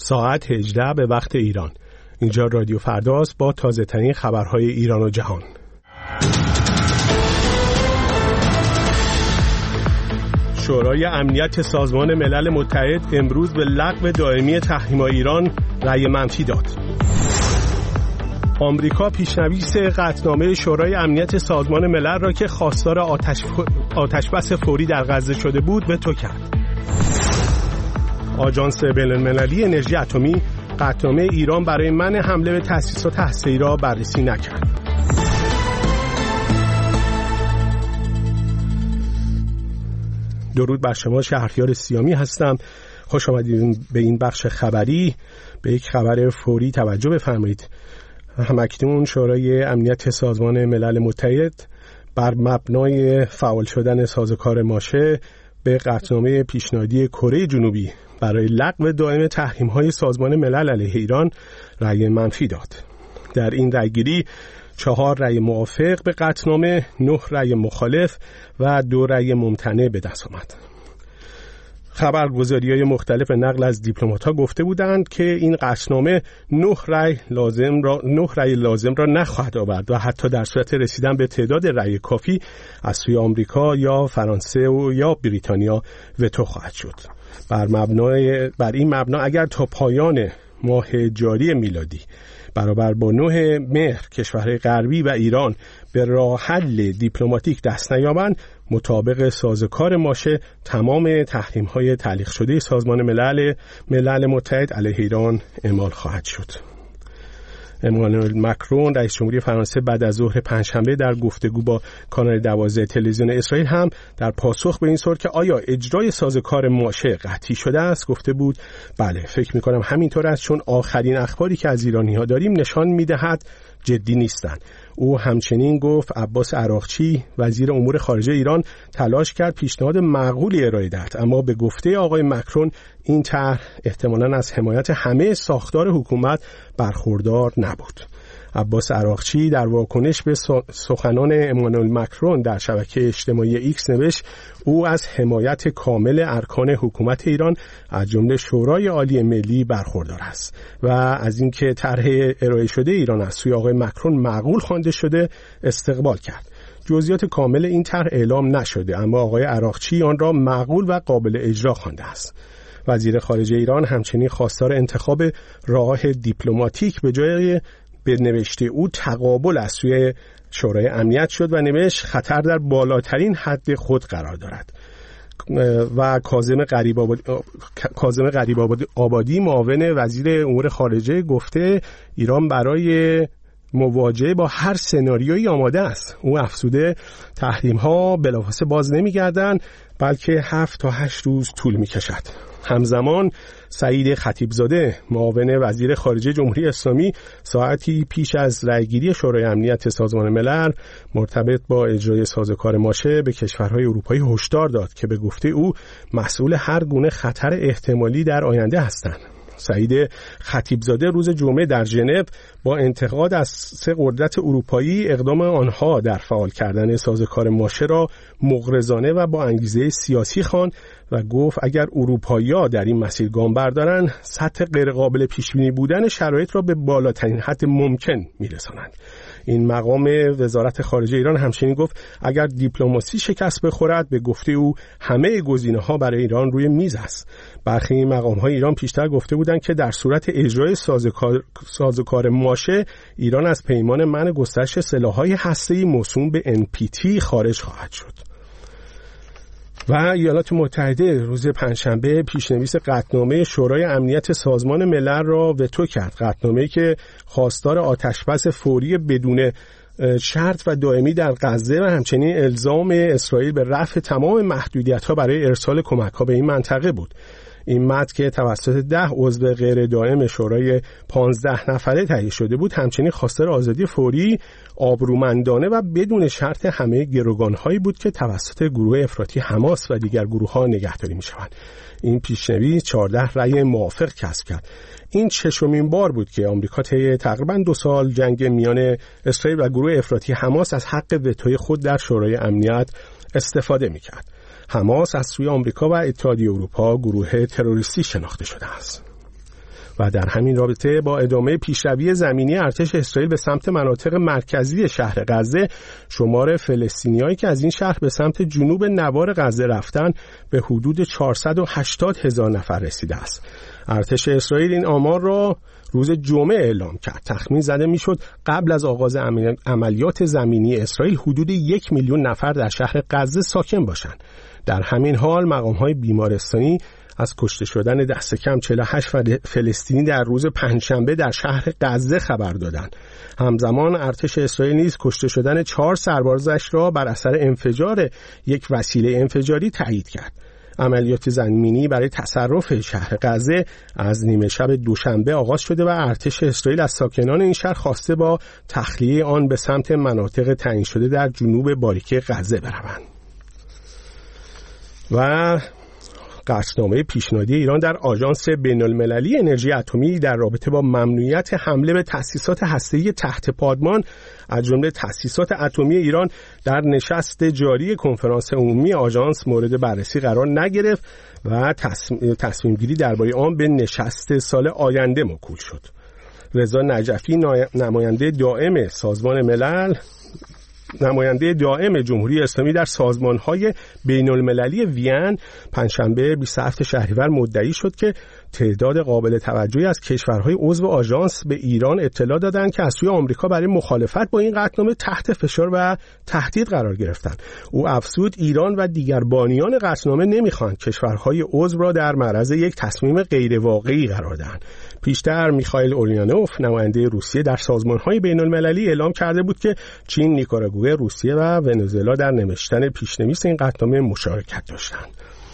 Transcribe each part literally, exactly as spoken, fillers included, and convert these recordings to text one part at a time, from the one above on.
ساعت هجده به وقت ایران. اینجا رادیو فرداست با تازه ترین خبرهای ایران و جهان. شورای امنیت سازمان ملل متحد امروز به لغو دائمی تحریم‌های ایران رأی منفی داد. آمریکا پیشنویس قطعنامه شورای امنیت سازمان ملل را که خواستار آتش آتشبس فوری در غزه شده بود وتو کرد. آژانس بین‌المللی انرژی اتمی قطعنامه ایران برای منع حمله به تأسیسات هسته‌ای را بررسی نکرد. درود بر شما، شهریار سیامی هستم. خوش آمدید به این بخش خبری. به یک خبر فوری توجه بفرمایید. همکنون شورای امنیت سازمان ملل متحد بر مبنای فعال شدن سازوکار ماشه به قطعنامه پیشنهادی کره جنوبی برای لغو دائم تحریم‌های سازمان ملل علیه ایران رأی منفی داد. در این رأیگیری چهار رأی موافق به قطعنامه، نه رأی مخالف و دو رأی ممتنع به دست آمد. خبرگزاری‌های مختلف نقل از دیپلمات‌ها گفته بودند که این قطعنامه نه رأی لازم را نه رأی لازم را نخواهد آورد و حتی در صورت رسیدن به تعداد رأی کافی از سوی آمریکا یا فرانسه و یا بریتانیا وتو خواهد شد. بر مبنای بر این مبنا اگر تا پایان ماه جاری میلادی برابر با نه مهر کشورهای غربی و ایران به راه حل دیپلماتیک دست نیابند، مطابق سازوکار ماشه تمام تحریم‌های تعلیق شده سازمان ملل ملل متحد علیه ایران اعمال خواهد شد. امانوئل مکرون رئیس جمهوری فرانسه بعد از ظهر پنجشنبه در گفتگو با کانال دوازده تلویزیون اسرائیل هم در پاسخ به این سوال که آیا اجرای سازوکار ماشه قطعی شده است گفته بود بله، فکر می‌کنم همینطور است، چون آخرین اخباری که از ایرانی‌ها داریم نشان می‌دهد جدی نیستند. او همچنین گفت عباس عراقچی وزیر امور خارجه ایران تلاش کرد پیشنهاد معقولی ارائه دهد، اما به گفته آقای مکرون این طرح احتمالاً از حمایت همه ساختار حکومت برخوردار نبود. عباس عراقچی در واکنش به سخنان امانوئل مکرون در شبکه اجتماعی ایکس نوشت او از حمایت کامل ارکان حکومت ایران از جمله شورای عالی ملی برخوردار است و از اینکه طرح ارائه شده ایران از سوی آقای مکرون معقول خوانده شده استقبال کرد. جزئیات کامل این طرح اعلام نشده، اما آقای عراقچی آن را معقول و قابل اجرا خوانده است. وزیر خارجه ایران همچنین خواستار انتخاب راه دیپلماتیک به جای به نوشته او تقابل از سوی شورای امنیت شد و نوشت خطر در بالاترین حد خود قرار دارد. و کاظم غریب آبادی, کاظم غریب آبادی معاون وزیر امور خارجه گفته ایران برای مواجهه با هر سناریویی آماده است. او افزوده تحریم ها بلافاصله باز نمی‌گردند بلکه هفت تا هشت روز طول می‌کشد. همزمان سعید خطیبزاده معاون وزیر خارجه جمهوری اسلامی ساعتی پیش از رأیگیری شورای امنیت سازمان ملل مرتبط با اجرای سازوکار ماشه به کشورهای اروپایی هشدار داد که به گفته او مسئول هر گونه خطر احتمالی در آینده هستند. سعید خطیبزاده روز جمعه در ژنو با انتقاد از سه قدرت اروپایی اقدام آنها در فعال کردن سازوکار ماشه را مغرضانه و با انگیزه سیاسی خواند و گفت اگر اروپایی‌ها در این مسیر گام بردارند سطح غیرقابل پیش‌بینی بودن شرایط را به بالاترین حد ممکن می‌رسانند. این مقام وزارت خارجه ایران همچنین گفت اگر دیپلماسی شکست بخورد به گفته او همه گزینه‌ها برای ایران روی میز است. برخی مقام‌های ایران پیشتر گفته بودند که در صورت اجرای سازوکار سازوکار ماشه ایران از پیمان منع گسترش سلاح‌های هسته‌ای موسوم به ان پی تی خارج خواهد شد. و ایالات متحده روز پنجشنبه پیشنویس قطعنامه شورای امنیت سازمان ملل را وتو کرد. قطعنامه‌ای که خواستار آتشبس فوری بدون شرط و دائمی در غزه و همچنین الزام اسرائیل به رفع تمام محدودیت‌ها برای ارسال کمک‌ها به این منطقه بود. این متن که توسط ده عضو غیر دائم شورای پانزده نفره تهیه شده بود همچنین خواستار آزادی فوری، آبرومندانه و بدون شرط همه گروگان‌هایی بود که توسط گروه افراطی حماس و دیگر گروه‌ها نگهداری می‌شوند. این پیشنویس چهارده رأی موافق کسب کرد. این ششمین بار بود که آمریکا طی تقریباً دو سال جنگ میان اسرائیل و گروه افراطی حماس از حق وتوی خود در شورای امنیت استفاده می‌کرد. حماس از سوی آمریکا و اتحادیه اروپا گروه تروریستی شناخته شده است. و در همین رابطه با ادامه پیشروی زمینی ارتش اسرائیل به سمت مناطق مرکزی شهر غزه، شمار فلسطینیایی که از این شهر به سمت جنوب نوار غزه رفتن به حدود چهارصد و هشتاد هزار نفر رسیده است. ارتش اسرائیل این آمار را روز جمعه اعلام کرد. تخمین زده میشد قبل از آغاز عملیات زمینی اسرائیل حدود یک میلیون نفر در شهر غزه ساکن باشند. در همین حال مقام‌های بیمارستانی از کشته شدن دست کم چهل و هشت فلسطینی در روز پنجشنبه در شهر غزه خبر دادند. همزمان ارتش اسرائیل نیز کشته شدن چهار سربازش را بر اثر انفجار یک وسیله انفجاری تایید کرد. عملیات زمینی برای تصرف شهر غزه از نیمه شب دوشنبه آغاز شده و ارتش اسرائیل از ساکنان این شهر خواسته با تخلیه آن به سمت مناطق تعیین شده در جنوب باریک غزه بروند. و قطعنامه پیشنهادی ایران در آژانس بین‌المللی انرژی اتمی در رابطه با ممنوعیت حمله به تأسیسات هسته‌ای تحت پادمان از جمله تأسیسات اتمی ایران در نشست جاری کنفرانس عمومی آژانس مورد بررسی قرار نگرفت و تصمیم, تصمیم گیری درباره آن به نشست سال آینده موکول شد. رضا نجفی نماینده دائم سازمان ملل نماینده دائم جمهوری اسلامی در سازمان‌های بین‌المللی وین پنجشنبه بیست و هفتم شهریور مدعی شد که تعداد قابل توجهی از کشورهای عضو آژانس به ایران اطلاع دادند که از سوی آمریکا برای مخالفت با این قطعنامه تحت فشار و تهدید قرار گرفتند. او افزود ایران و دیگر بانیان قطعنامه نمی‌خواهند کشورهای عضو را در معرض یک تصمیم غیرواقعی قرار دهند. پیشتر میخائیل اولیانوف نماینده روسیه در سازمان‌های بین‌المللی اعلام کرده بود که چین، نیکاراگوئه، روسیه و ونزوئلا در نوشتن پیشنویس این قطعنامه مشارکت داشتند.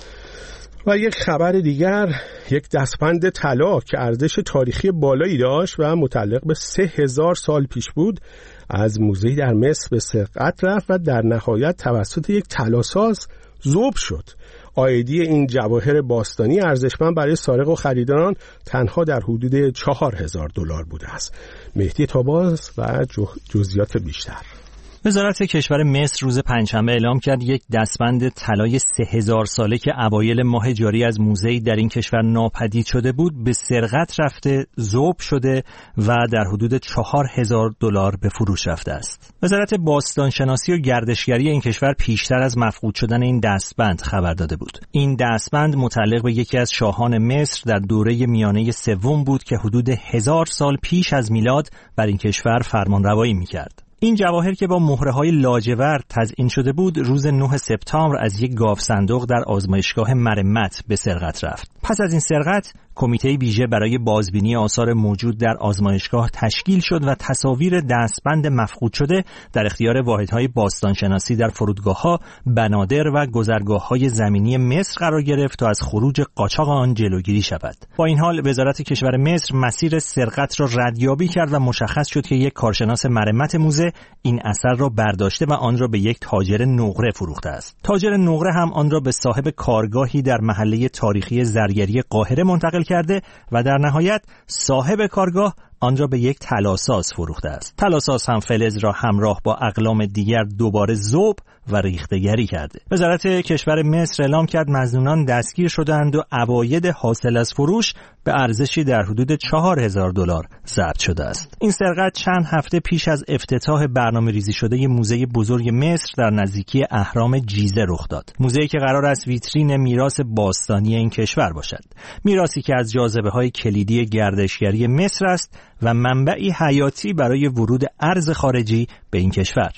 و یک خبر دیگر، یک دستبند طلا که ارزش تاریخی بالایی داشت و متعلق به سه هزار سال پیش بود از موزه‌ای در مصر به سرقت رفت و در نهایت توسط یک طلاساز ذوب شد. عایدی این جواهر باستانی ارزشمند برای سارق و خریداران تنها در حدود چهار هزار دلار بوده است. مهدی تاباز و جزئیات بیشتر. وزارت کشور مصر روز پنجشنبه اعلام کرد یک دستبند طلای سه هزار ساله که اوایل ماه جاری از موزه‌ای در این کشور ناپدید شده بود به سرقت رفته، ذوب شده و در حدود چهار هزار دلار به فروش رفته است. وزارت باستانشناسی و گردشگری این کشور پیشتر از مفقود شدن این دستبند خبر داده بود. این دستبند متعلق به یکی از شاهان مصر در دوره میانه سوم بود که حدود هزار سال پیش از میلاد بر این کشور فرمانروایی می‌کرد. این جواهر که با مهره‌های لاجورد تزیین شده بود روز نه سپتامبر از یک گاو صندوق در آزمایشگاه مرمت به سرقت رفت. پس از این سرقت کمیته ویژه برای بازبینی آثار موجود در آزمایشگاه تشکیل شد و تصاویر دستبند مفقود شده در اختیار واحدهای باستانشناسی در فرودگاه‌ها، بنادر و گذرگاه‌های زمینی مصر قرار گرفت تا از خروج قاچاق آن جلوگیری شود. با این حال وزارت کشور مصر مسیر سرقت را ردیابی کرد و مشخص شد که یک کارشناس مرمت موزه این اثر را برداشته و آن را به یک تاجر نقره فروخته است. تاجر نقره هم آن را به صاحب کارگاهی در محله تاریخی زرگری قاهره منتقل کرده و در نهایت صاحب کارگاه آن را به یک طلاساز فروخته است. طلاساز هم فلز را همراه با اقلام دیگر دوباره ذوب و ریخته‌گری کرده. وزارت کشور مصر اعلام کرد مظنونان دستگیر شدند و عواید حاصل از فروش به ارزشی در حدود چهار هزار دلار ضبط شده است. این سرقت چند هفته پیش از افتتاح برنامه‌ریزی شده موزه بزرگ مصر در نزدیکی اهرام جیزه رخ داد. موزه‌ای که قرار است ویترین میراث باستانی این کشور باشد. میراثی که از جاذبه‌های کلیدی گردشگری مصر است و منبعی حیاتی برای ورود ارز خارجی به این کشور.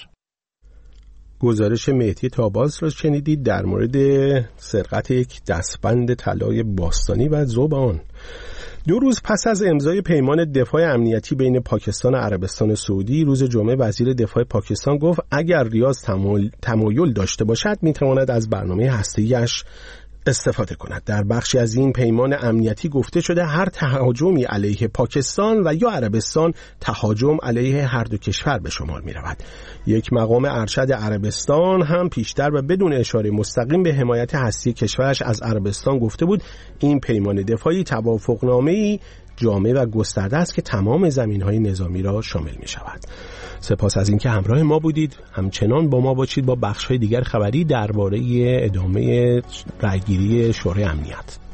گزارش مهدی تاباز را شنیدید در مورد سرقت یک دستبند طلای باستانی و ذوب آن. دو روز پس از امضای پیمان دفاع امنیتی بین پاکستان و عربستان سعودی، روز جمعه وزیر دفاع پاکستان گفت اگر ریاض تمایل داشته باشد میتواند از برنامه هسته‌ایش استفاده کند. در بخشی از این پیمان امنیتی گفته شده هر تهاجمی علیه پاکستان و یا عربستان تهاجم علیه هر دو کشور به شمار می رود. یک مقام ارشد عربستان هم پیشتر و بدون اشاره مستقیم به حمایت هستی کشورش از عربستان گفته بود این پیمان دفاعی توافقنامه‌ای جامع و گسترده است که تمام زمین‌های نظامی را شامل می‌شود. سپاس از اینکه همراه ما بودید. همچنان با ما باشید با بخش‌های دیگر خبری درباره ادامه رأیگیری شورای امنیت.